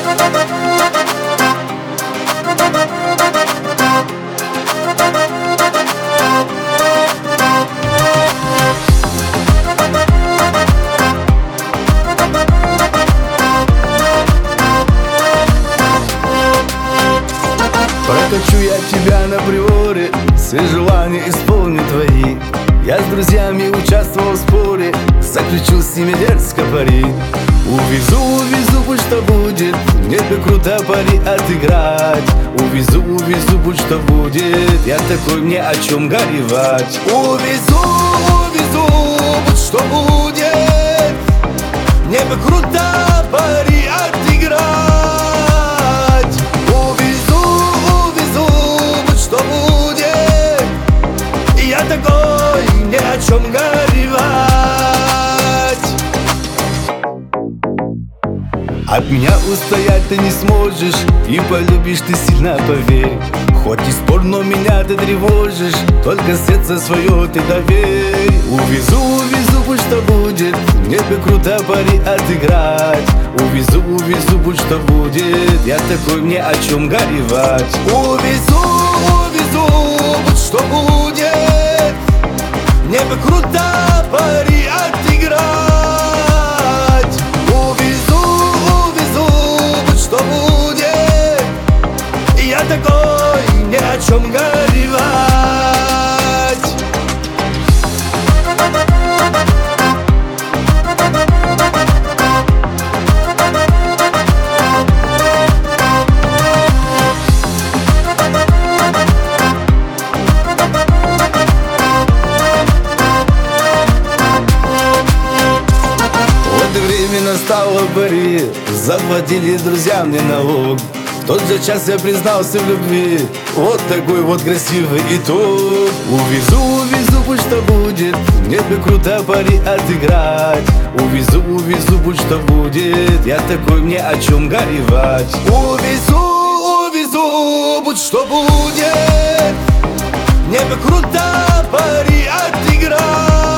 Прокачу я тебя на приоре, все желания исполню твои. Я с друзьями участвовал в споре, заключил с ними дерзко пари. Увезу, будь что будет, мне бы круто пари отыграть. Увезу, будь что будет, я такой, мне о чем горевать. Увезу, будь что будет, мне бы круто пари отыграть. Я такой, ни о чем горевать. От меня устоять ты не сможешь, и полюбишь ты сильно, поверь. Хоть и спор, но меня ты тревожишь, только сердце свое ты доверь. Увезу, будь что будет, мне бы круто пари отыграть. Увезу, будь что будет, я такой, мне о чем горевать. Увезу, будь что будет, мне бы круто пари отыграть. Увезу, будь что будет, я такой, ни о чем горевать. Время настало пари, заплатили друзья мне налог. В тот же час я признался в любви, вот такой вот красивый итог. Увезу, будь что будет, мне бы круто пари отыграть. Увезу, будь что будет, я такой, мне о чем горевать. Увезу, будь что будет, мне бы круто пари отыграть.